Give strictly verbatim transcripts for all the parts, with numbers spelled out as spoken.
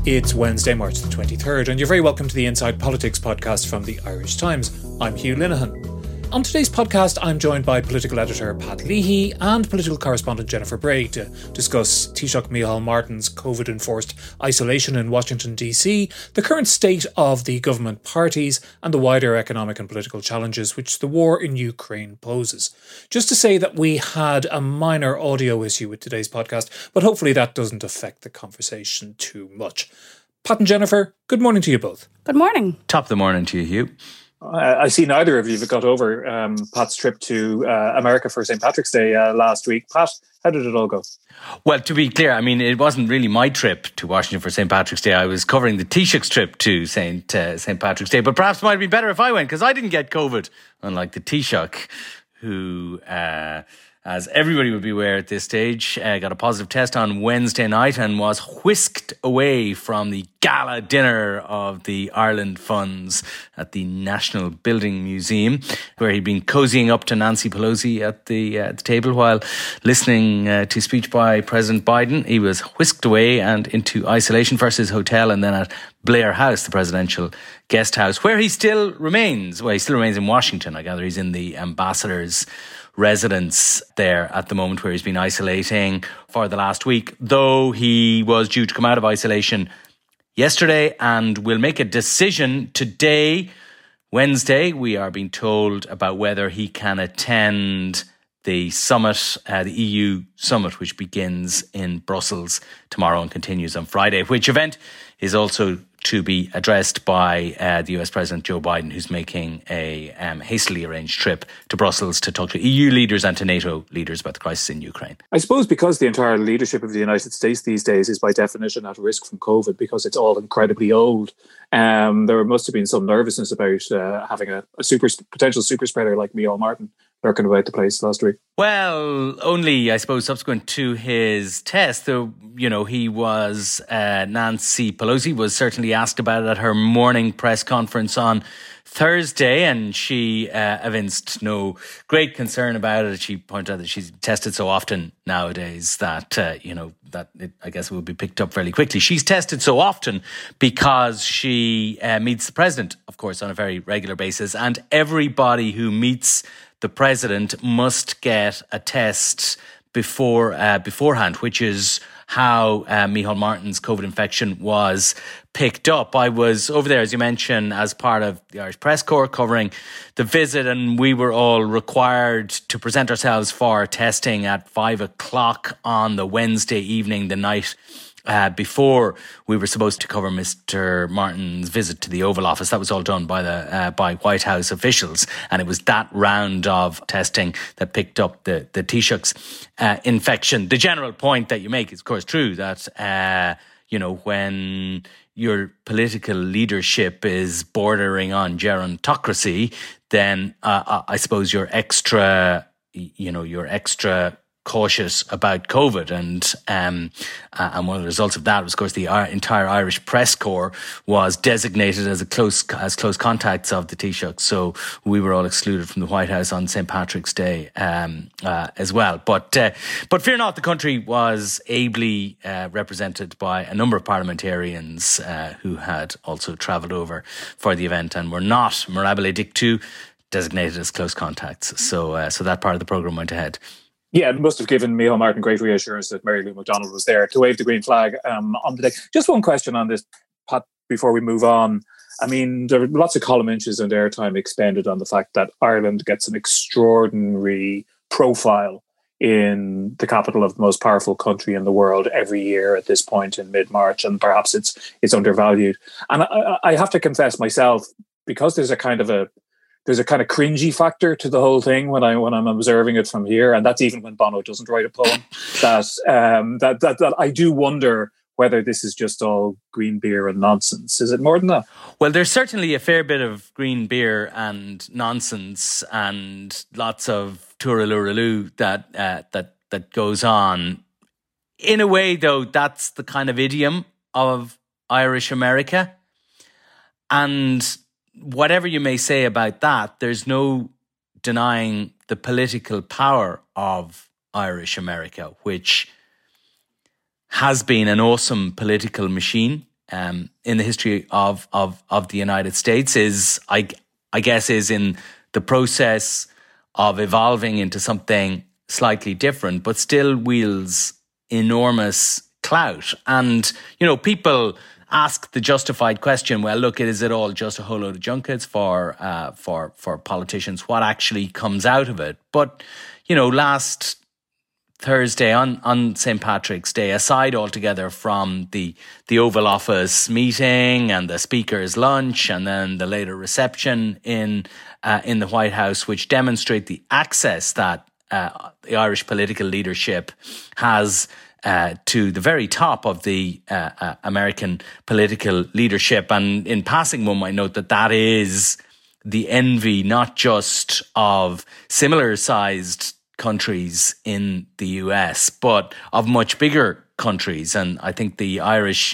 It's Wednesday, March the twenty-third, and you're very welcome to the Inside Politics podcast from the Irish Times. I'm Hugh Linehan. On today's podcast, I'm joined by political editor Pat Leahy and political correspondent Jennifer Bray to discuss Taoiseach Micheál Martin's COVID-enforced isolation in Washington, D C, the current state of the government parties, and the wider economic and political challenges which the war in Ukraine poses. Just to say that we had a minor audio issue with today's podcast, but hopefully that doesn't affect the conversation too much. Pat and Jennifer, good morning to you both. Good morning. Top of the morning to you, Hugh. Uh, I see neither of you have got over um, Pat's trip to uh, America for Saint Patrick's Day uh, last week. Pat, how did it all go? Well, to be clear, I mean, it wasn't really my trip to Washington for Saint Patrick's Day. I was covering the Taoiseach's trip to Saint uh, Saint Patrick's Day. But perhaps it might be better if I went, because I didn't get COVID, unlike the Taoiseach, who, uh, as everybody would be aware at this stage, uh, got a positive test on Wednesday night and was whisked away from the gala dinner of the Ireland Funds at the National Building Museum, where he'd been cozying up to Nancy Pelosi at the, uh, the table while listening uh, to speech by President Biden. He was whisked away and into isolation, first his hotel and then at Blair House, the presidential guest house, where he still remains. Well, he still remains in Washington. I gather he's in the ambassador's residence there at the moment, where he's been isolating for the last week, though he was due to come out of isolation yesterday and will make a decision today, Wednesday. We are being told about whether he can attend the summit, uh, the E U summit, which begins in Brussels tomorrow and continues on Friday, which event is also to be addressed by uh, the U S President Joe Biden, who's making a um, hastily arranged trip to Brussels to talk to E U leaders and to NATO leaders about the crisis in Ukraine. I suppose because the entire leadership of the United States these days is by definition at risk from COVID because it's all incredibly old, um, there must have been some nervousness about uh, having a, a super potential super spreader like Micheál Martin lurking about the place last week. Well, only, I suppose, subsequent to his test, though, you know, he was, uh, Nancy Pelosi was certainly asked about it at her morning press conference on Thursday, and she uh, evinced no great concern about it. She pointed out that she's tested so often nowadays that, uh, you know, that it, I guess it would be picked up fairly quickly. She's tested so often because she uh, meets the president, of course, on a very regular basis, and everybody who meets the president must get a test before uh, beforehand, which is how uh, Micheál Martin's COVID infection was picked up. I was over there, as you mentioned, as part of the Irish Press Corps covering the visit, and we were all required to present ourselves for testing at five o'clock on the Wednesday evening, the night Uh, before we were supposed to cover Mister Martin's visit to the Oval Office. That was all done by the uh, by White House officials, and it was that round of testing that picked up the the Taoiseach's uh, infection. The general point that you make is, of course, true that uh, you know, when your political leadership is bordering on gerontocracy, then uh, I suppose you're extra, you know, you're extra cautious about COVID, and um, uh, and one of the results of that was, of course, the uh, entire Irish Press Corps was designated as a close as close contacts of the Taoiseach, so we were all excluded from the White House on Saint Patrick's Day um, uh, as well. But uh, but fear not, the country was ably uh, represented by a number of parliamentarians uh, who had also travelled over for the event and were not mirabile dictu designated as close contacts. So uh, so that part of the programme went ahead. Yeah, it must have given Micheál Martin great reassurance that Mary Lou McDonald was there to wave the green flag um, on the day. Just one question on this, Pat, before we move on. I mean, there are lots of column inches and airtime expended on the fact that Ireland gets an extraordinary profile in the capital of the most powerful country in the world every year at this point in mid-March, and perhaps it's it's undervalued. And I, I have to confess myself, because there's a kind of a There's a kind of cringy factor to the whole thing when I when I'm observing it from here, and that's even when Bono doesn't write a poem. that um, that that that I do wonder whether this is just all green beer and nonsense. Is it more than that? Well, there's certainly a fair bit of green beer and nonsense, and lots of tooraloo that uh, that that goes on. In a way, though, that's the kind of idiom of Irish America, and whatever you may say about that, there's no denying the political power of Irish America, which has been an awesome political machine um, in the history of, of, of the United States is, I, I guess, is in the process of evolving into something slightly different, but still wields enormous clout. And, you know, people ask the justified question, well, look, is it all just a whole load of junkets for uh, for for politicians? What actually comes out of it? But, you know, last Thursday on, on Saint Patrick's Day, aside altogether from the the Oval Office meeting and the Speaker's lunch and then the later reception in uh, in the White House, which demonstrate the access that uh, the Irish political leadership has uh, to the very top of the uh, uh, American political leadership. And in passing, one might note that that is the envy not just of similar-sized countries in the U S, but of much bigger countries. And I think the Irish,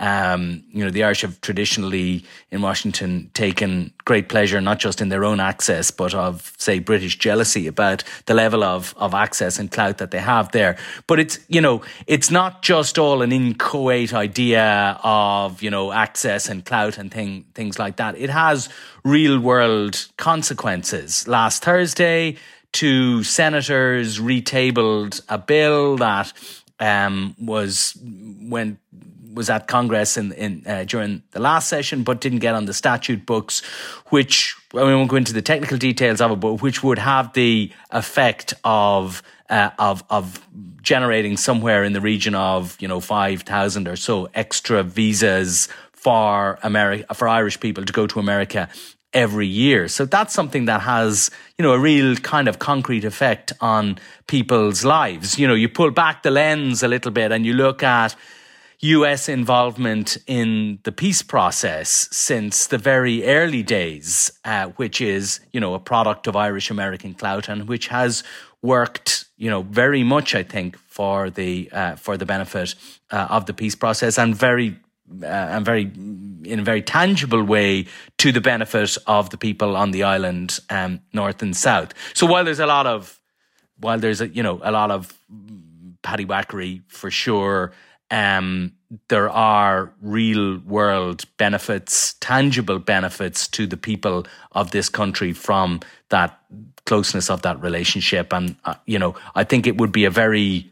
um, you know, the Irish have traditionally in Washington taken great pleasure, not just in their own access, but of, say, British jealousy about the level of, of access and clout that they have there. But it's, you know, it's not just all an inchoate idea of, you know, access and clout and thing, things like that. It has real world consequences. Last Thursday, two senators retabled a bill that um, was when was at Congress in, in uh, during the last session, but didn't get on the statute books, which, I mean, we won't go into the technical details of it, but which would have the effect of uh, of of generating somewhere in the region of, you know, five thousand or so extra visas for America, for Irish people to go to America every year. So that's something that has, you know, a real kind of concrete effect on people's lives. You know, you pull back the lens a little bit and you look at U S involvement in the peace process since the very early days, uh, which is, you know, a product of Irish-American clout and which has worked, you know, very much, I think, for the uh, for the benefit uh, of the peace process and very Uh, and very, in a very tangible way, to the benefit of the people on the island, um, north and south. So while there's a lot of, while there's a, you know, a lot of paddywhackery for sure, um, there are real world benefits, tangible benefits to the people of this country from that closeness of that relationship. And, uh, you know, I think it would be a very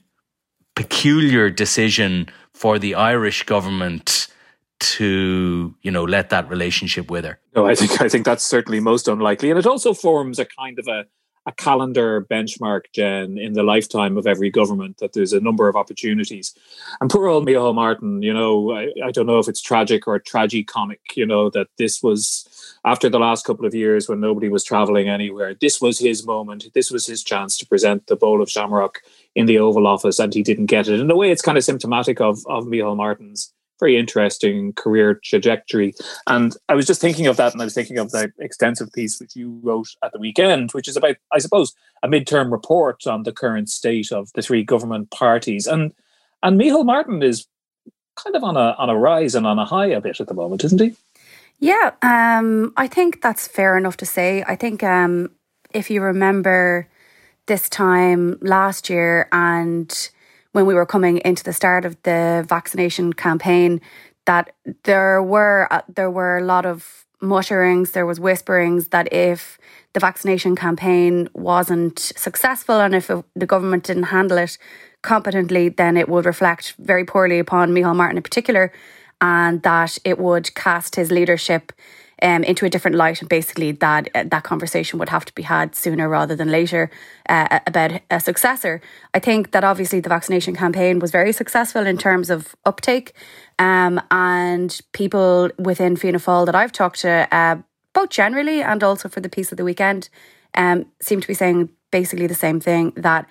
peculiar decision for the Irish government to, you know, let that relationship wither. No, I think I think that's certainly most unlikely. And it also forms a kind of a, a calendar benchmark, Jen, in the lifetime of every government, that there's a number of opportunities. And poor old Micheál Martin, you know, I, I don't know if it's tragic or tragicomic, you know, that this was, after the last couple of years when nobody was travelling anywhere, this was his moment. This was his chance to present the bowl of shamrock in the Oval Office, and he didn't get it. In a way, it's kind of symptomatic of, of Micheál Martin's very interesting career trajectory. And I was just thinking of that, and I was thinking of the extensive piece which you wrote at the weekend, which is about, I suppose, a midterm report on the current state of the three government parties. And and Micheál Martin is kind of on a on a rise and on a high a bit at the moment, isn't he? Yeah, um, I think that's fair enough to say. I think um, if you remember this time last year, and when we were coming into the start of the vaccination campaign, that there were uh, there were a lot of mutterings, there was whisperings that if the vaccination campaign wasn't successful and if it, the government didn't handle it competently, then it would reflect very poorly upon Micheál Martin in particular, and that it would cast his leadership Um, into a different light, and basically that uh, that conversation would have to be had sooner rather than later uh, about a successor. I think that obviously the vaccination campaign was very successful in terms of uptake, um, and people within Fianna Fáil that I've talked to, uh, both generally and also for the piece of the weekend, um, seem to be saying basically the same thing, that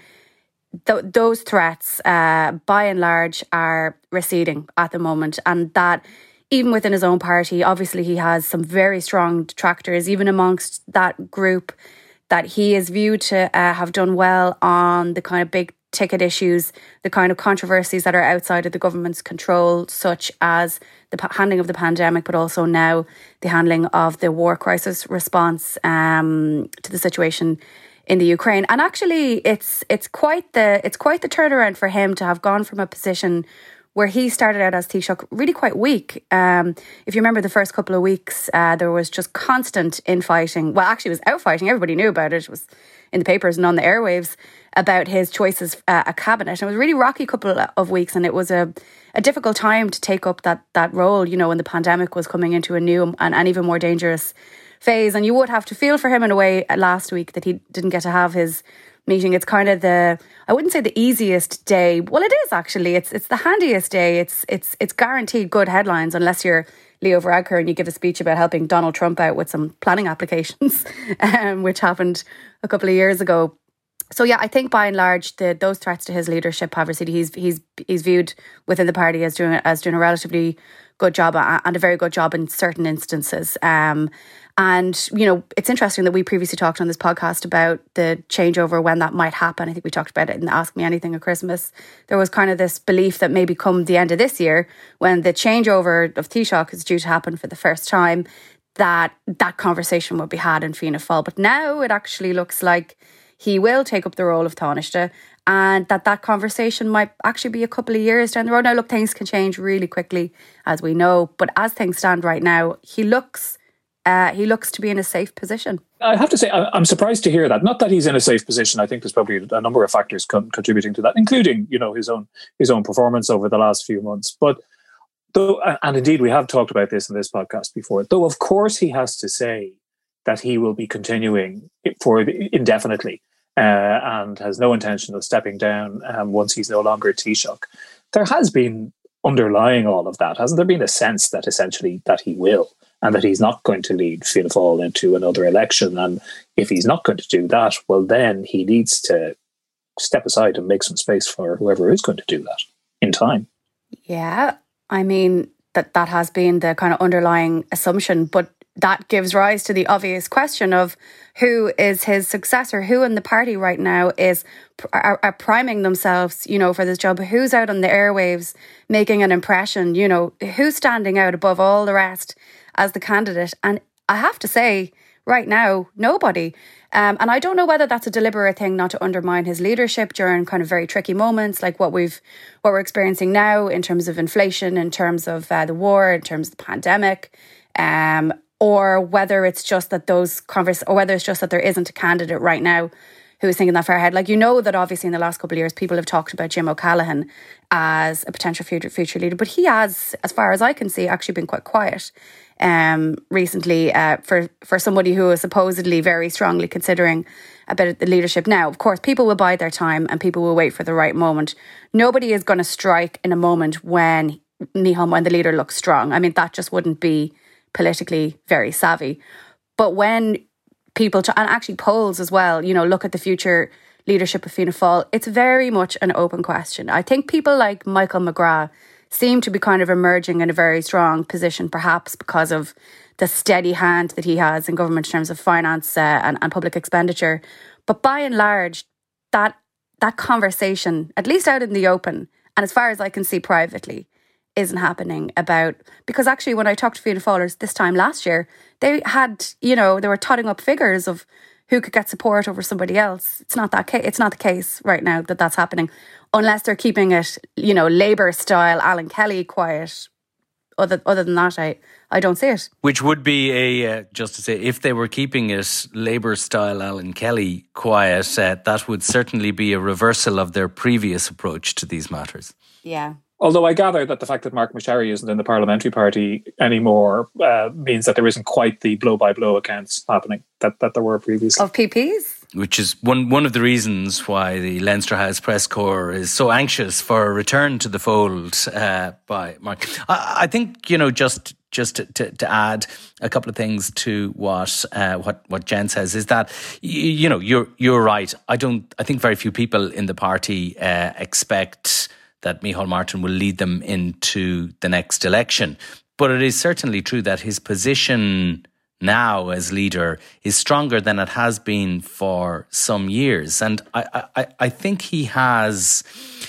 th- those threats uh, by and large are receding at the moment, and that even within his own party, obviously he has some very strong detractors, even amongst that group that he is viewed to uh, have done well on the kind of big ticket issues, the kind of controversies that are outside of the government's control, such as the p- handling of the pandemic, but also now the handling of the war crisis response um, to the situation in the Ukraine. And actually, it's it's quite the it's quite the turnaround for him to have gone from a position where he started out as Taoiseach really quite weak. Um, if you remember the first couple of weeks, uh, there was just constant infighting. Well, actually, it was outfighting. Everybody knew about it. It was in the papers and on the airwaves about his choices uh, at cabinet. And it was a really rocky couple of weeks, and it was a, a difficult time to take up that that role, you know, when the pandemic was coming into a new and, and even more dangerous phase. And you would have to feel for him in a way last week that he didn't get to have his meeting. It's kind of the, I wouldn't say the easiest day. Well, it is actually. It's it's the handiest day. It's it's it's guaranteed good headlines unless you're Leo Varadkar and you give a speech about helping Donald Trump out with some planning applications, um, which happened a couple of years ago. So yeah, I think by and large, the, those threats to his leadership have receded. He's he's he's viewed within the party as doing as doing a relatively good job and a very good job in certain instances. Um, and you know, it's interesting that we previously talked on this podcast about the changeover when that might happen. I think we talked about it in Ask Me Anything at Christmas. There was kind of this belief that maybe come the end of this year, when the changeover of Taoiseach is due to happen for the first time, that that conversation would be had in Fianna Fáil. But now it actually looks like he will take up the role of Taoiseach, and that that conversation might actually be a couple of years down the road. Now, look, things can change really quickly, as we know. But as things stand right now, he looks uh, he looks to be in a safe position. I have to say, I'm surprised to hear that. Not that he's in a safe position. I think there's probably a number of factors con- contributing to that, including, you know, his own his own performance over the last few months. But though, and indeed, we have talked about this in this podcast before. Though, of course, he has to say that he will be continuing for indefinitely. Uh, and has no intention of stepping down um, once he's no longer Taoiseach. There has been underlying all of that, hasn't there been a sense that essentially that he will, and that he's not going to lead Fianna Fáil into another election? And if he's not going to do that, well, then he needs to step aside and make some space for whoever is going to do that in time. Yeah, I mean, that, that has been the kind of underlying assumption, but that gives rise to the obvious question of who is his successor, who in the party right now is are, are priming themselves, you know, for this job, who's out on the airwaves making an impression, you know, who's standing out above all the rest as the candidate. And I have to say, right now, nobody. Um, and I don't know whether that's a deliberate thing not to undermine his leadership during kind of very tricky moments like what we've what we're experiencing now in terms of inflation, in terms of uh, the war, in terms of the pandemic. Um, or whether it's just that those convers, or whether it's just that there isn't a candidate right now who is thinking that far ahead. Like, you know, that obviously in the last couple of years, people have talked about Jim O'Callaghan as a potential future future leader, but he has, as far as I can see, actually been quite quiet um, recently uh, for for somebody who is supposedly very strongly considering a bit of the leadership. Now, of course, people will bide their time and people will wait for the right moment. Nobody is going to strike in a moment when Micheál, when the leader looks strong. I mean, that just wouldn't be politically very savvy. But when people, t- and actually polls as well, you know, look at the future leadership of Fianna Fáil, it's very much an open question. I think people like Michael McGrath seem to be kind of emerging in a very strong position, perhaps because of the steady hand that he has in government in terms of finance uh, and, and public expenditure. But by and large, that that conversation, at least out in the open, and as far as I can see privately, isn't happening about, because actually when I talked to Fianna Fáilers this time last year, they had, you know, they were totting up figures of who could get support over somebody else. It's not that ca- it's not the case right now that that's happening, unless they're keeping it, you know, Labour style Alan Kelly quiet. Other other than that, I, I don't see it. Which would be a, uh, just to say, if they were keeping it Labour style Alan Kelly quiet, uh, that would certainly be a reversal of their previous approach to these matters. Yeah. Although I gather that the fact that Mark Mashari isn't in the parliamentary party anymore uh, means that there isn't quite the blow-by-blow accounts happening that, that there were previously. Of P Ps? Which is one one of the reasons why the Leinster House Press Corps is so anxious for a return to the fold uh, by Mark. I, I think, you know, just just to, to, to add a couple of things to what uh, what what Jen says is that, you, you know, you're you're right. I don't. I think very few people in the party uh, expect that Micheál Martin will lead them into the next election. But it is certainly true that his position now as leader is stronger than it has been for some years. And I, I, I think he has,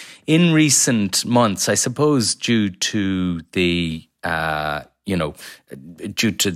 in recent months, I suppose due to the, uh, you know, due to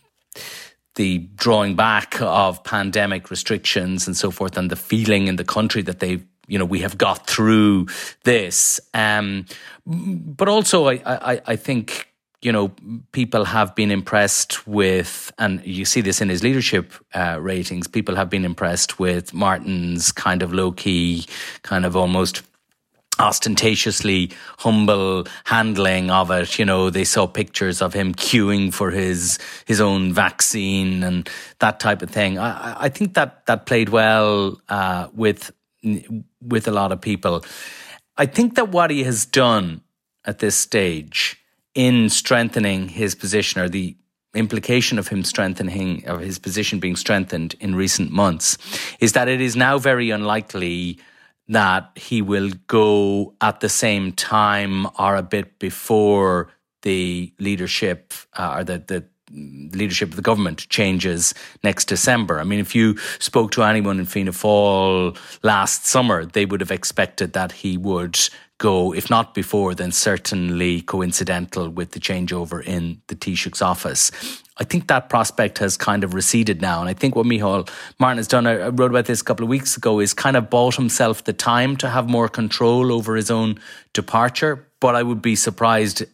the drawing back of pandemic restrictions and so forth, and the feeling in the country that they've you know, we have got through this. Um, but also, I, I, I think, you know, people have been impressed with, and you see this in his leadership uh, ratings, people have been impressed with Martin's kind of low-key, kind of almost ostentatiously humble handling of it. You know, they saw pictures of him queuing for his his own vaccine and that type of thing. I, I think that that played well uh, with with a lot of people. I think that what he has done at this stage in strengthening his position, or the implication of him strengthening, of his position being strengthened in recent months, is that it is now very unlikely that he will go at the same time or a bit before the leadership uh, or the, the leadership of the government changes next December. I mean, if you spoke to anyone in Fianna Fáil last summer, they would have expected that he would go, if not before, then certainly coincidental with the changeover in the Taoiseach's office. I think that prospect has kind of receded now. And I think what Micheál Martin has done, I wrote about this a couple of weeks ago, is kind of bought himself the time to have more control over his own departure. But I would be surprised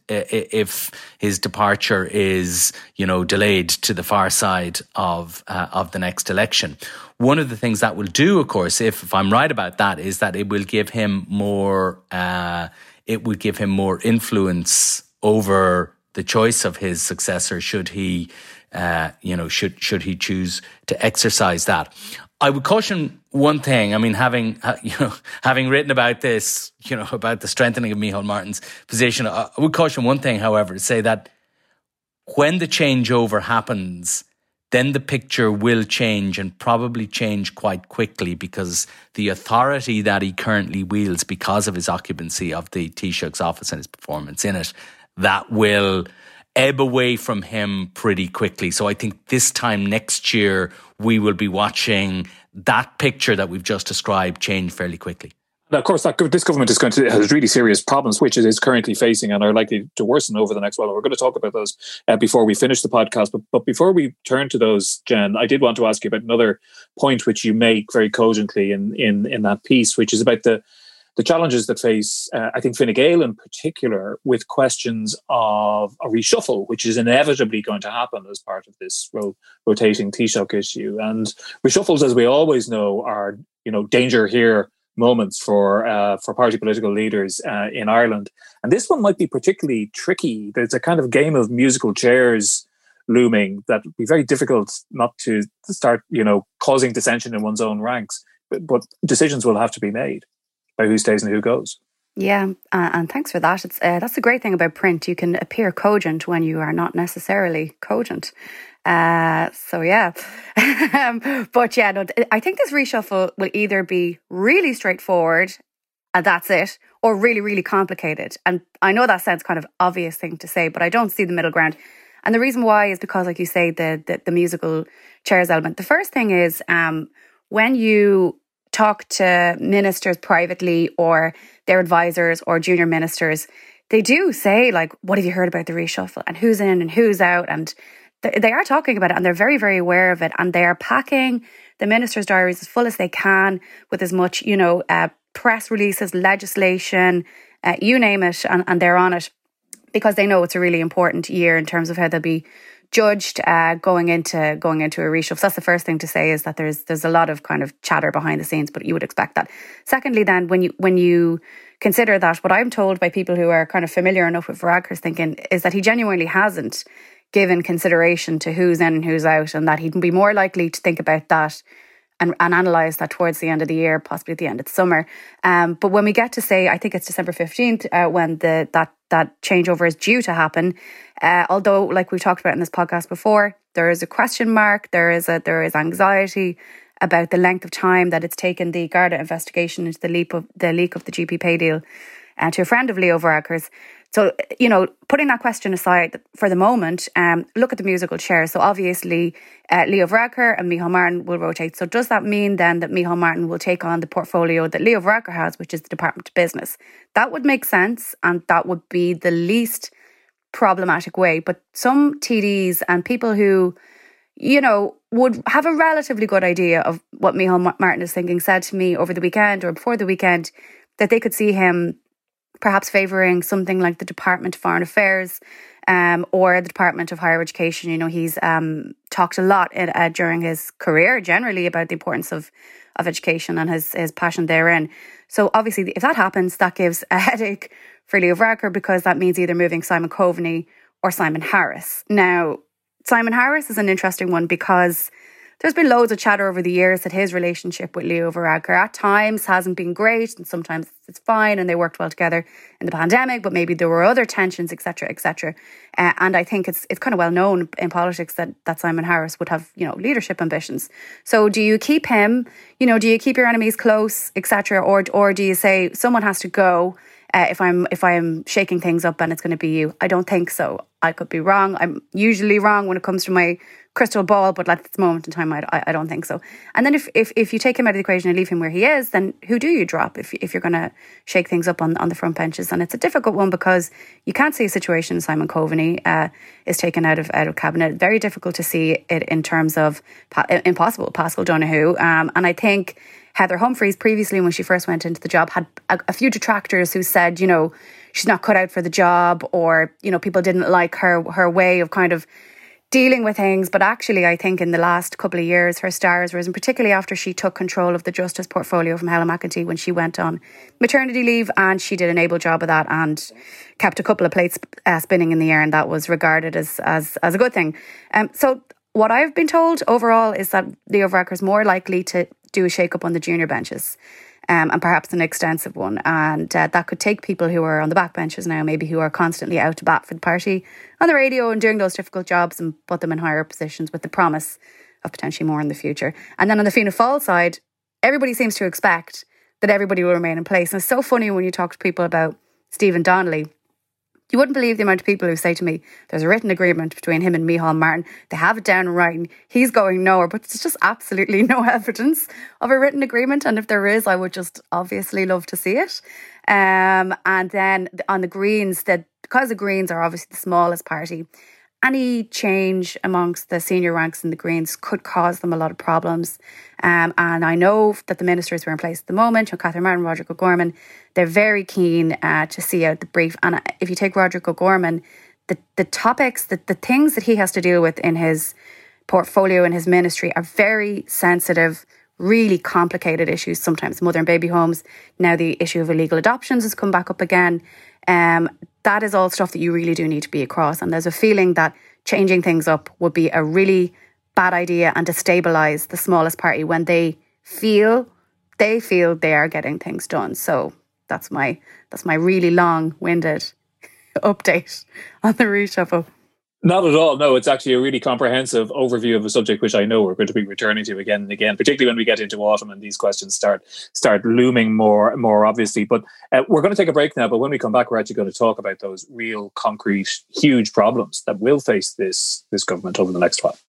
if his departure is, you know, delayed to the far side of uh, of the next election. One of the things that will do, of course, if, if I'm right about that, is that it will give him more. Uh, it would give him more influence over the choice of his successor, should he, uh, you know, should should he choose to exercise that. I would caution one thing. I mean, having you know, having written about this, you know, about the strengthening of Micheál Martin's position, I would caution one thing, however, to say that when the changeover happens, then the picture will change, and probably change quite quickly, because the authority that he currently wields, because of his occupancy of the Taoiseach's office and his performance in it, that will ebb away from him pretty quickly. So I think this time next year, we will be watching that picture that we've just described change fairly quickly. Now, of course, that, this government is going to has really serious problems, which it is currently facing, and are likely to worsen over the next while. We're going to talk about those uh, before we finish the podcast. But, but before we turn to those, Jen, I did want to ask you about another point which you make very cogently in in, in that piece, which is about the the challenges that face, uh, I think, Fine Gael in particular, with questions of a reshuffle, which is inevitably going to happen as part of this ro- rotating Taoiseach issue. And reshuffles, as we always know, are, you know, danger here moments for uh, for party political leaders uh, in Ireland. And this one might be particularly tricky. There's a kind of game of musical chairs looming that would be very difficult not to start, you know, causing dissension in one's own ranks. But, but decisions will have to be made by who stays and who goes. Yeah, uh, and thanks for that. It's uh, that's the great thing about print. You can appear cogent when you are not necessarily cogent. Uh, so yeah, but yeah, no, I think this reshuffle will either be really straightforward, and that's it, or really, really complicated. And I know that sounds kind of obvious thing to say, but I don't see the middle ground. And the reason why is because, like you say, the the, the musical chairs element. The first thing is um, when you talk to ministers privately or their advisors or junior ministers, they do say, like, what have you heard about the reshuffle and who's in and who's out? And th- they are talking about it, and they're very, very aware of it. And they are packing the ministers' diaries as full as they can with as much, you know, uh, press releases, legislation, uh, you name it, and, and they're on it because they know it's a really important year in terms of how they'll be judged uh, going into going into a reshuffle. So that's the first thing to say, is that there's there's a lot of kind of chatter behind the scenes, but you would expect that. Secondly, then, when you when you consider that, what I'm told by people who are kind of familiar enough with Varadkar's thinking is that he genuinely hasn't given consideration to who's in and who's out, and that he'd be more likely to think about that and, and analyse that towards the end of the year, possibly at the end of the summer. Um, but when we get to, say, I think it's December fifteenth, uh, when the that that changeover is due to happen, uh, although, like we've talked about in this podcast before, there is a question mark, there is a there is anxiety about the length of time that it's taken the Garda investigation into the leak of the leak of the G P pay deal uh, to a friend of Leo Varadkar's. So, you know, putting that question aside for the moment, um, look at the musical chairs. So obviously, uh, Leo Varadkar and Micheál Martin will rotate. So does that mean then that Micheál Martin will take on the portfolio that Leo Varadkar has, which is the Department of Business? That would make sense, and that would be the least problematic way. But some T Ds and people who, you know, would have a relatively good idea of what Micheál Martin is thinking, said to me over the weekend or before the weekend that they could see him perhaps favouring something like the Department of Foreign Affairs um, or the Department of Higher Education. You know, he's um, talked a lot in, uh, during his career generally about the importance of, of education and his, his passion therein. So obviously, if that happens, that gives a headache for Leo Varadkar, because that means either moving Simon Coveney or Simon Harris. Now, Simon Harris is an interesting one because there's been loads of chatter over the years that his relationship with Leo Varadkar at times hasn't been great, and sometimes it's fine and they worked well together in the pandemic, but maybe there were other tensions, et cetera, et cetera. Uh, and I think it's it's kind of well known in politics that, that Simon Harris would have, you know, leadership ambitions. So do you keep him, you know, do you keep your enemies close, et cetera, or or do you say someone has to go uh, if I'm if I'm shaking things up and it's going to be you? I don't think so. I could be wrong. I'm usually wrong when it comes to my crystal ball, but at this moment in time, I, I don't think so. And then if, if if you take him out of the equation and leave him where he is, then who do you drop if if you're going to shake things up on, on the front benches? And it's a difficult one because you can't see a situation Simon Coveney uh, is taken out of out of cabinet. Very difficult to see it in terms of pa- impossible Paschal Donohoe. Um, and I think Heather Humphreys previously, when she first went into the job, had a, a few detractors who said, you know, she's not cut out for the job, or, you know, people didn't like her her way of kind of dealing with things. But actually, I think in the last couple of years, her star has risen, particularly after she took control of the Justice portfolio from Helen McEntee when she went on maternity leave, and she did an able job of that and kept a couple of plates uh, spinning in the air, and that was regarded as as, as a good thing. Um, so what I've been told overall is that Leo Varadkar is more likely to do a shake-up on the junior benches. Um, and perhaps an extensive one. And uh, that could take people who are on the backbenches now, maybe who are constantly out to bat for the party on the radio and doing those difficult jobs, and put them in higher positions with the promise of potentially more in the future. And then on the Fianna Fáil side, everybody seems to expect that everybody will remain in place. And it's so funny when you talk to people about Stephen Donnelly. You wouldn't believe the amount of people who say to me, there's a written agreement between him and Micheál Martin. They have it down in writing. He's going nowhere, but there's just absolutely no evidence of a written agreement. And if there is, I would just obviously love to see it. Um, and then on the Greens, that because the Greens are obviously the smallest party, any change amongst the senior ranks in the Greens could cause them a lot of problems. Um, and I know that the ministers who are in place at the moment, Catherine Martin, Roderick O'Gorman, they're very keen uh, to see out the brief. And if you take Roderick O'Gorman, the, the topics, the, the things that he has to deal with in his portfolio, in his ministry, are very sensitive, really complicated issues, sometimes mother and baby homes. Now the issue of illegal adoptions has come back up again. Um, that is all stuff that you really do need to be across. And there's a feeling that changing things up would be a really bad idea and destabilise the smallest party when they feel they feel they are getting things done. So that's my that's my really long-winded update on the reshuffle. Not at all. No, it's actually a really comprehensive overview of a subject which I know we're going to be returning to again and again, particularly when we get into autumn and these questions start start looming more more obviously. But uh, we're going to take a break now. But when we come back, we're actually going to talk about those real, concrete, huge problems that will face this this government over the next while.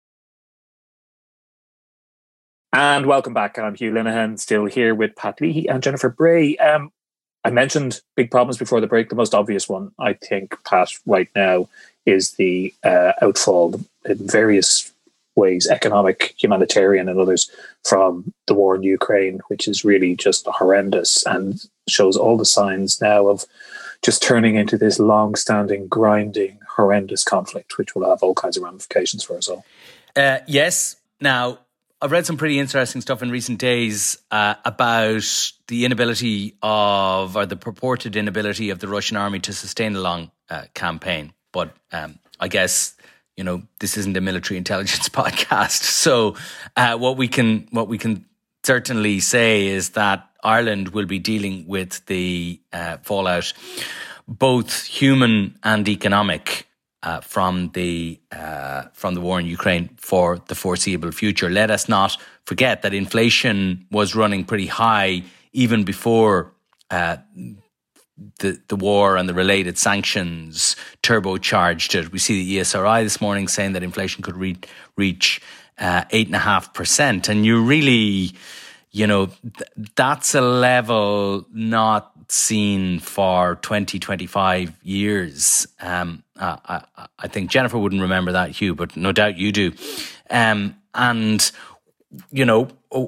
And welcome back. I'm Hugh Linehan, still here with Pat Leahy and Jennifer Bray. Um, I mentioned big problems before the break. The most obvious one, I think, Pat, right now, is the uh, outfall in various ways, economic, humanitarian and others, from the war in Ukraine, which is really just horrendous and shows all the signs now of just turning into this long-standing, grinding, horrendous conflict, which will have all kinds of ramifications for us all. Uh, yes. Now, I've read some pretty interesting stuff in recent days uh, about the inability of, or the purported inability of the Russian army to sustain a long uh, campaign. But um, I guess, you know, this isn't a military intelligence podcast. So uh, what we can what we can certainly say is that Ireland will be dealing with the uh, fallout, both human and economic, uh, from the uh, from the war in Ukraine for the foreseeable future. Let us not forget that inflation was running pretty high even before uh, the the war and the related sanctions turbocharged it. We see the E S R I this morning saying that inflation could re- reach uh, eight and a half percent, and you really you know, th- that's a level not seen for twenty, twenty-five years. Um, uh, I, I think Jennifer wouldn't remember that, Hugh, but no doubt you do. Um, and, you know,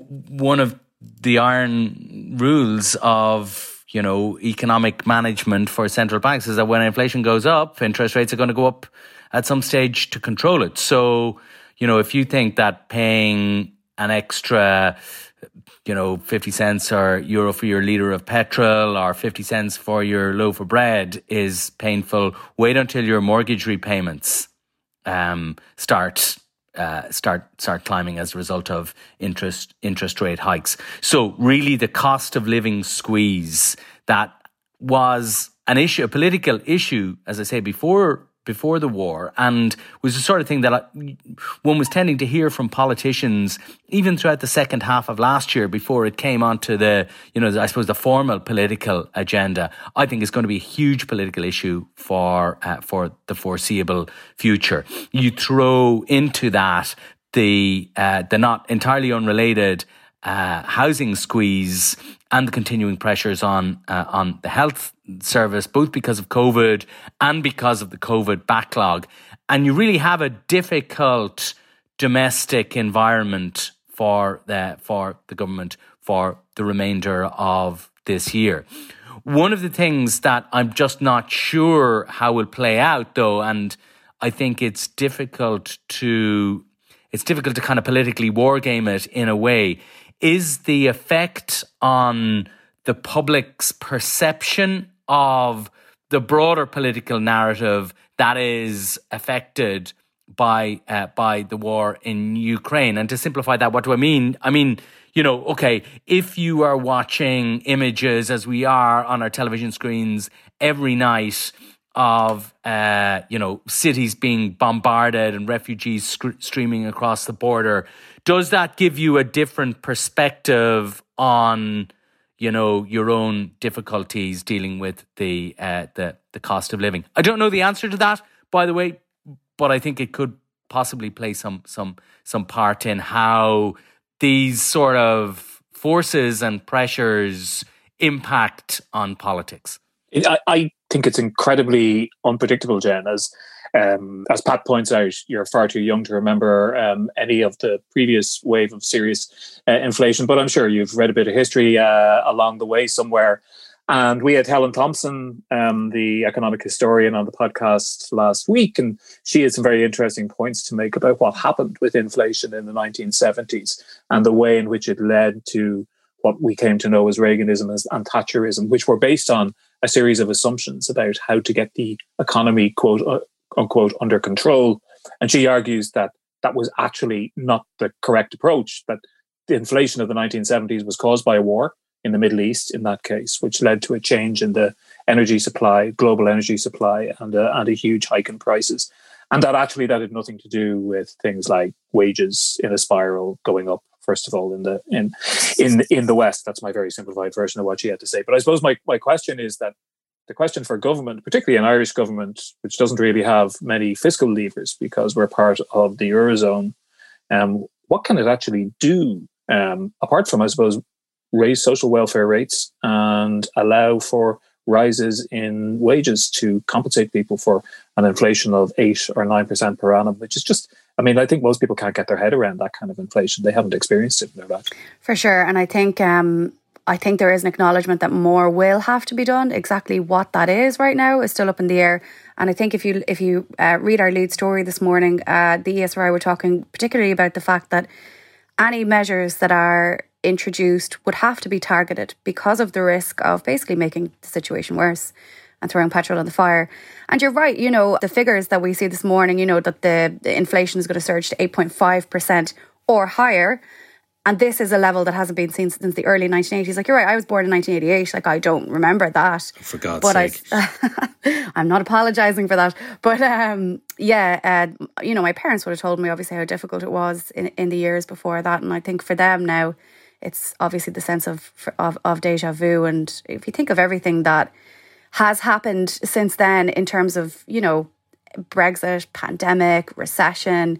one of the iron rules of, you know, economic management for central banks is that when inflation goes up, interest rates are going to go up at some stage to control it. So, you know, if you think that paying an extra, you know, fifty cents or euro for your litre of petrol or fifty cents for your loaf of bread is painful, wait until your mortgage repayments um, start uh, start start climbing as a result of interest interest rate hikes. So really the cost of living squeeze that was an issue, a political issue, as I say, before before the war, and was the sort of thing that I, one was tending to hear from politicians even throughout the second half of last year before it came onto the, you know, I suppose the formal political agenda. I think is going to be a huge political issue for uh, for the foreseeable future. You throw into that the uh, the not entirely unrelated uh, housing squeeze and the continuing pressures on uh, on the health service, both because of COVID and because of the COVID backlog. And you really have a difficult domestic environment for the, for the government for the remainder of this year. One of the things that I'm just not sure how will play out, though, and I think it's difficult to it's difficult to kind of politically wargame it in a way, is the effect on the public's perception of the broader political narrative that is affected by uh, by the war in Ukraine. And to simplify that, what do I mean? I mean, you know, okay, if you are watching images, as we are on our television screens every night, of, uh, you know, cities being bombarded and refugees sc- streaming across the border, does that give you a different perspective on, you know, your own difficulties dealing with the uh, the the cost of living? I don't know the answer to that, by the way, but I think it could possibly play some some some part in how these sort of forces and pressures impact on politics. I, I think it's incredibly unpredictable, Jen. As um, as Pat points out, you're far too young to remember um, any of the previous wave of serious uh, inflation, but I'm sure you've read a bit of history uh, along the way somewhere. And we had Helen Thompson, um, the economic historian, on the podcast last week, and she had some very interesting points to make about what happened with inflation in the nineteen seventies and the way in which it led to what we came to know as Reaganism and Thatcherism, which were based on a series of assumptions about how to get the economy, quote uh, unquote, under control. And she argues that that was actually not the correct approach, that the inflation of the nineteen seventies was caused by a war in the Middle East, in that case, which led to a change in the energy supply, global energy supply, and a, and a huge hike in prices. And that actually that had nothing to do with things like wages in a spiral going up, first of all, in the in in in the West. That's my very simplified version of what she had to say. But I suppose my, my question is that the question for government, particularly an Irish government, which doesn't really have many fiscal levers because we're part of the Eurozone, um, what can it actually do, um, apart from, I suppose, raise social welfare rates and allow for rises in wages to compensate people for an inflation of eight or nine percent per annum, which is just, I mean, I think most people can't get their head around that kind of inflation. They haven't experienced it in their life. For sure. And I think, um, I think there is an acknowledgement that more will have to be done. Exactly what that is right now is still up in the air. And I think if you if you uh, read our lead story this morning, uh, the E S R I were talking particularly about the fact that any measures that are introduced would have to be targeted because of the risk of basically making the situation worse and throwing petrol on the fire. And you're right, you know, the figures that we see this morning, you know, that the, the inflation is going to surge to eight point five percent or higher. And this is a level that hasn't been seen since the early nineteen eighties. Like, you're right, I was born in nineteen eighty-eight. Like, I don't remember that. For God's but sake. I, I'm not apologising for that. But um, yeah, uh, you know, my parents would have told me obviously how difficult it was in, in the years before that. And I think for them now, it's obviously the sense of, of of deja vu. And if you think of everything that has happened since then in terms of, you know, Brexit, pandemic, recession,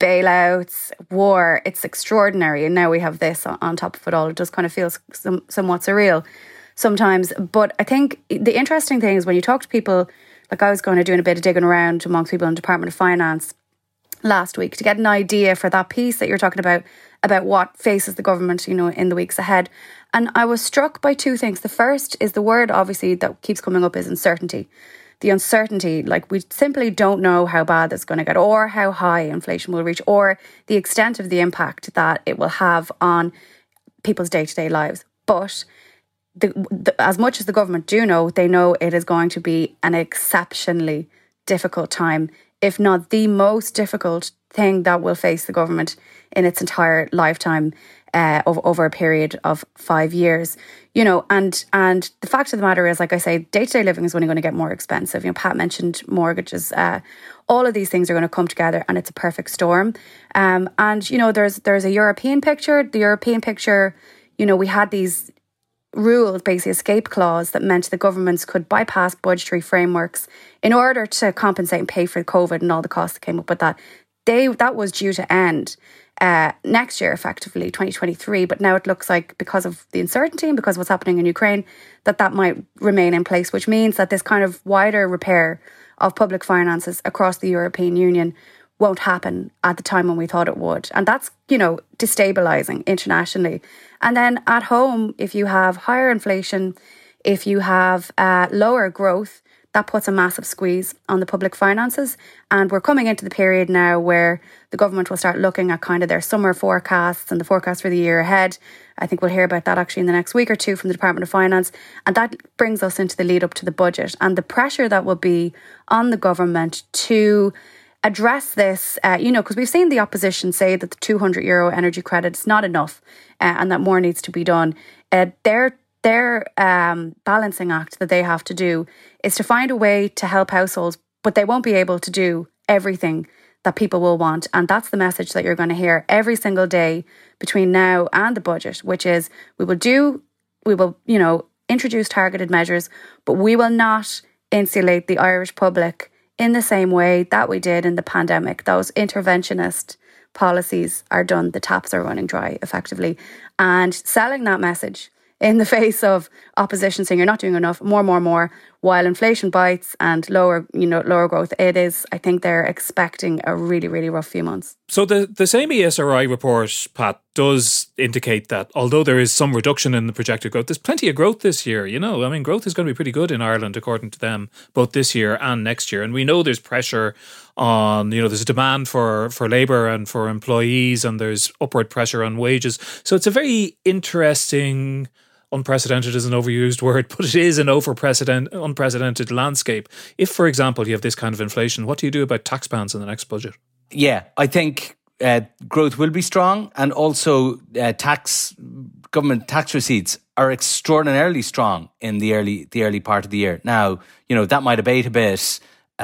bailouts, war. It's extraordinary. And now we have this on, on top of it all. It does kind of feel some, somewhat surreal sometimes. But I think the interesting thing is when you talk to people, like I was going to doing a bit of digging around amongst people in the Department of Finance last week to get an idea for that piece that you're talking about, about what faces the government, you know, in the weeks ahead. And I was struck by two things. The first is the word, obviously, that keeps coming up is uncertainty. The uncertainty, like we simply don't know how bad it's going to get or how high inflation will reach or the extent of the impact that it will have on people's day-to-day lives. But the, the, as much as the government do know, they know it is going to be an exceptionally difficult time, if not the most difficult thing that will face the government in its entire lifetime uh, over, over a period of five years. You know, and and the fact of the matter is, like I say, day-to-day living is only going to get more expensive. You know, Pat mentioned mortgages. Uh, all of these things are going to come together and it's a perfect storm. Um, and, you know, there's there's a European picture. The European picture, you know, we had these rules, basically escape clause, that meant the governments could bypass budgetary frameworks in order to compensate and pay for COVID and all the costs that came up with that. They that was due to end uh, next year, effectively, twenty twenty-three. But now it looks like because of the uncertainty and because of what's happening in Ukraine, that that might remain in place, which means that this kind of wider repair of public finances across the European Union won't happen at the time when we thought it would. And that's, you know, destabilising internationally. And then at home, if you have higher inflation, if you have uh, lower growth, that puts a massive squeeze on the public finances. And we're coming into the period now where the government will start looking at kind of their summer forecasts and the forecast for the year ahead. I think we'll hear about that actually in the next week or two from the Department of Finance. And that brings us into the lead up to the budget and the pressure that will be on the government to address this, uh, you know, because we've seen the opposition say that the two hundred euro energy credit is not enough uh, and that more needs to be done. Uh, they're Their um, balancing act that they have to do is to find a way to help households, but they won't be able to do everything that people will want. And that's the message that you're going to hear every single day between now and the budget, which is we will do, we will, you know, introduce targeted measures, but we will not insulate the Irish public in the same way that we did in the pandemic. Those interventionist policies are done. The taps are running dry, effectively. And selling that message in the face of opposition saying you're not doing enough, more, more, more, while inflation bites and lower, you know, lower growth, it is, I think they're expecting a really, really rough few months. So the, the same E S R I report, Pat, does indicate that although there is some reduction in the projected growth, there's plenty of growth this year. You know, I mean, growth is going to be pretty good in Ireland, according to them, both this year and next year. And we know there's pressure on, you know, there's a demand for, for labour and for employees, and there's upward pressure on wages. So it's a very interesting, unprecedented is an overused word, but it is an over-precedent, unprecedented landscape. If, for example, you have this kind of inflation, what do you do about tax bands in the next budget? Yeah, I think uh, growth will be strong, and also uh, tax government tax receipts are extraordinarily strong in the early the early part of the year. Now, you know, that might abate a bit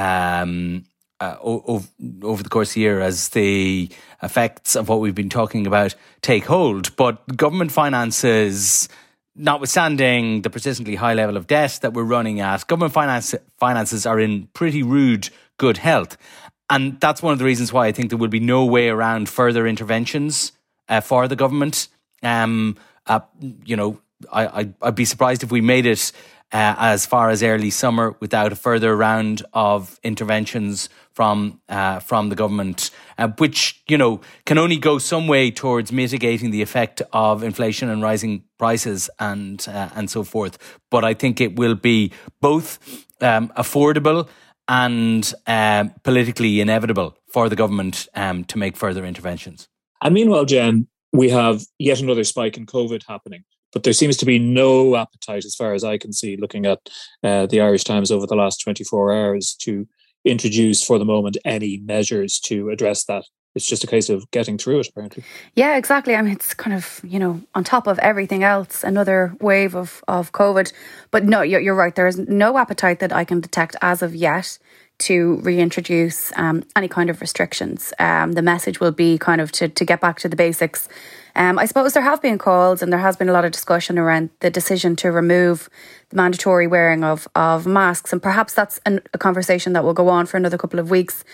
um, uh, over, over the course of the year as the effects of what we've been talking about take hold. But government finances, notwithstanding the persistently high level of debt that we're running at, government finance, finances are in pretty rude good health. And that's one of the reasons why I think there will be no way around further interventions uh, for the government. Um, uh, you know, I, I, I'd be surprised if we made it uh, as far as early summer without a further round of interventions from uh, from the government, uh, which, you know, can only go some way towards mitigating the effect of inflation and rising prices and uh, and so forth. But I think it will be both um, affordable and uh, politically inevitable for the government um, to make further interventions. And meanwhile, Jen, we have yet another spike in COVID happening, but there seems to be no appetite, as far as I can see, looking at uh, the Irish Times over the last twenty-four hours, to introduce for the moment any measures to address that. It's just a case of getting through it, apparently. Yeah, exactly. I mean, it's kind of, you know, on top of everything else, another wave of, of COVID. But no, you're, you're right. There is no appetite that I can detect as of yet to reintroduce um, any kind of restrictions. Um, the message will be kind of to, to get back to the basics. Um, I suppose there have been calls and there has been a lot of discussion around the decision to remove the mandatory wearing of, of masks. And perhaps that's an, a conversation that will go on for another couple of weeks.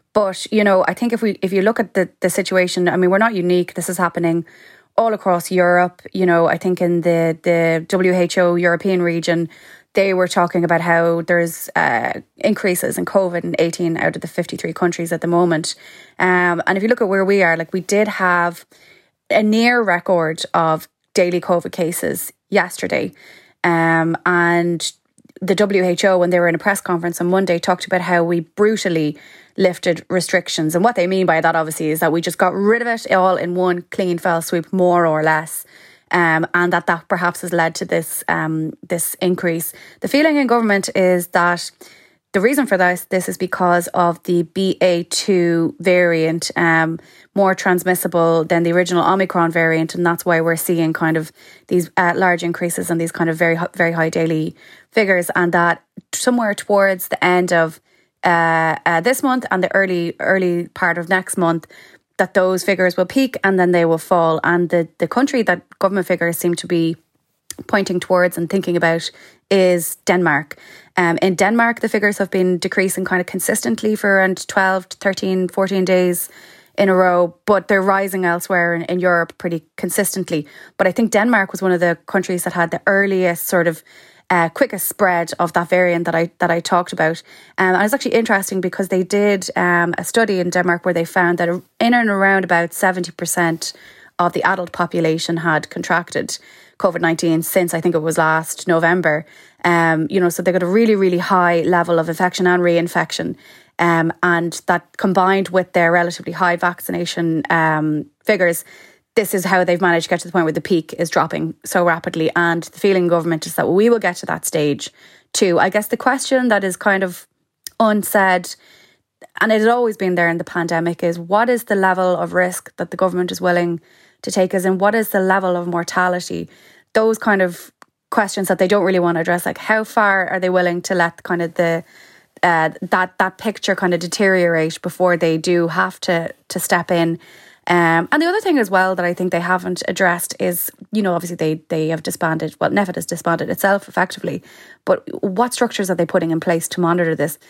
But, you know, I think if we if you look at the, the situation, I mean, we're not unique. This is happening all across Europe. You know, I think in the, the W H O European region, they were talking about how there's uh, increases in COVID in eighteen out of the fifty-three countries at the moment. Um, and if you look at where we are, like we did have a near record of daily COVID cases yesterday. Um, and the W H O, when they were in a press conference on Monday, talked about how we brutally lifted restrictions. And what they mean by that, obviously, is that we just got rid of it all in one clean fell swoop, more or less. Um, and that that perhaps has led to this um, this increase. The feeling in government is that the reason for this, this is because of the B A two variant, um, more transmissible than the original Omicron variant. And that's why we're seeing kind of these uh, large increases and these kind of very, very high daily figures. And that somewhere towards the end of uh, uh, this month and the early early part of next month, that those figures will peak and then they will fall. And the, the country that government figures seem to be pointing towards and thinking about is Denmark. Um, in Denmark, the figures have been decreasing kind of consistently for around twelve to thirteen, fourteen days in a row, but they're rising elsewhere in, in Europe pretty consistently. But I think Denmark was one of the countries that had the earliest sort of Uh, quickest spread of that variant that I that I talked about. Um, and it's actually interesting because they did um, a study in Denmark where they found that in and around about seventy percent of the adult population had contracted COVID nineteen since I think it was last November. Um, you know, so they got a really, really high level of infection and reinfection. Um, and that combined with their relatively high vaccination um, figures, this is how they've managed to get to the point where the peak is dropping so rapidly. And the feeling in government is that we will get to that stage too. I guess the question that is kind of unsaid, and it has always been there in the pandemic, is what is the level of risk that the government is willing to take, as in what is the level of mortality? Those kind of questions that they don't really want to address, like how far are they willing to let kind of the uh, that that picture kind of deteriorate before they do have to to step in. Um, and the other thing as well that I think they haven't addressed is, you know, obviously they they have disbanded, well, NPHET has disbanded itself effectively, but what structures are they putting in place to monitor this?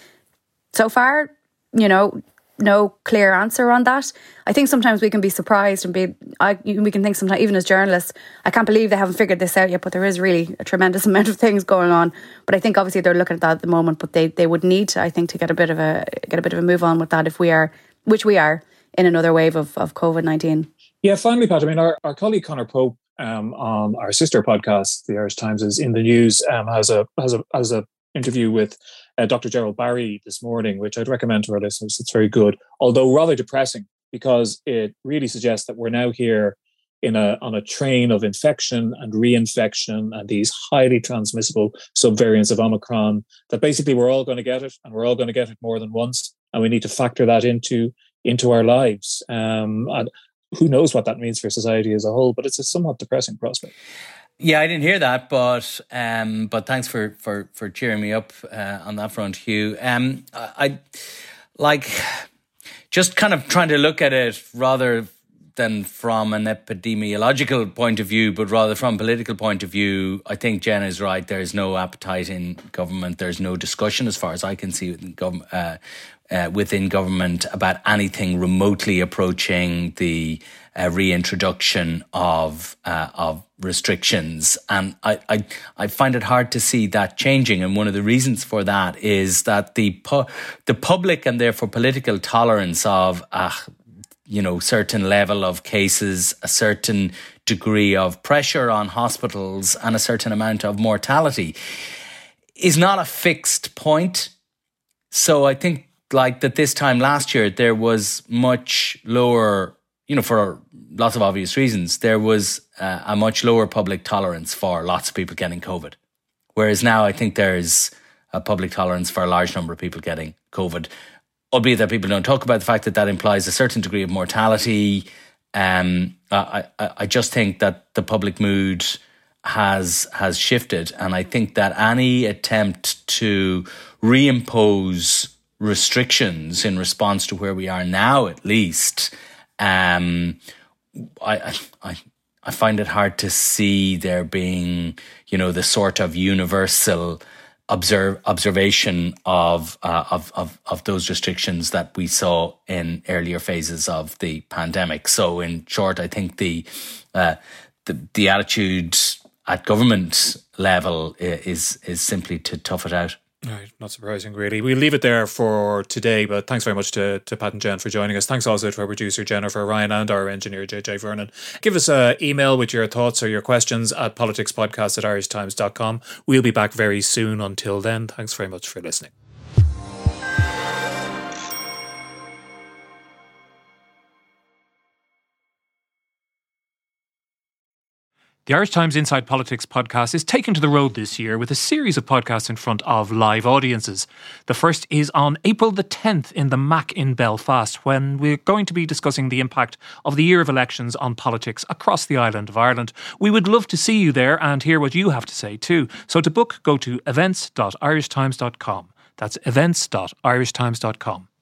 So far, you know, no clear answer on that. I think sometimes we can be surprised and be, I, we can think sometimes, even as journalists, I can't believe they haven't figured this out yet, but there is really a tremendous amount of things going on. But I think obviously they're looking at that at the moment, but they, they would need to, I think, to get a bit of a, get a bit of a move on with that if we are, which we are, in another wave of, of COVID nineteen. Yeah, finally, Pat, I mean, our, our colleague Conor Pope um, on our sister podcast, The Irish Times is in the News, um, has a has a has a interview with uh, Doctor Gerald Barry this morning, which I'd recommend to our listeners. It's very good, although rather depressing, because it really suggests that we're now here in a on a train of infection and reinfection and these highly transmissible subvariants of Omicron, that basically we're all going to get it, and we're all going to get it more than once, and we need to factor that into into our lives. Um, and who knows what that means for society as a whole, but it's a somewhat depressing prospect. Yeah, I didn't hear that, but um, but thanks for for for cheering me up uh, on that front, Hugh. Um, I, I like just kind of trying to look at it rather than from an epidemiological point of view, but rather from a political point of view. I think Jen is right. There is no appetite in government. There's no discussion, as far as I can see, within government. Uh, Uh, within government about anything remotely approaching the uh, reintroduction of uh, of restrictions, and I, I I find it hard to see that changing. And one of the reasons for that is that the pu- the public and therefore political tolerance of uh, you know certain level of cases, a certain degree of pressure on hospitals, and a certain amount of mortality is not a fixed point. So I think, like that this time last year, there was much lower, you know, for lots of obvious reasons, there was uh, a much lower public tolerance for lots of people getting COVID. Whereas now I think there's a public tolerance for a large number of people getting COVID, albeit that people don't talk about the fact that that implies a certain degree of mortality. Um, I, I, I just think that the public mood has has shifted. And I think that any attempt to reimpose restrictions in response to where we are now, at least, um, I, I I find it hard to see there being, you know, the sort of universal observe observation of, uh, of of of those restrictions that we saw in earlier phases of the pandemic. So, in short, I think the uh, the, the attitude at government level is is simply to tough it out. Right, not surprising, really. We'll leave it there for today, but thanks very much to, to Pat and Jen for joining us. Thanks also to our producer, Jennifer Ryan, and our engineer, J J Vernon. Give us an email with your thoughts or your questions at politicspodcast at irish times dot com. We'll be back very soon. Until then, thanks very much for listening. The Irish Times Inside Politics podcast is taken to the road this year with a series of podcasts in front of live audiences. The first is on April the tenth in the Mac in Belfast, when we're going to be discussing the impact of the year of elections on politics across the island of Ireland. We would love to see you there and hear what you have to say too. So to book, go to events dot irish times dot com. That's events dot irish times dot com.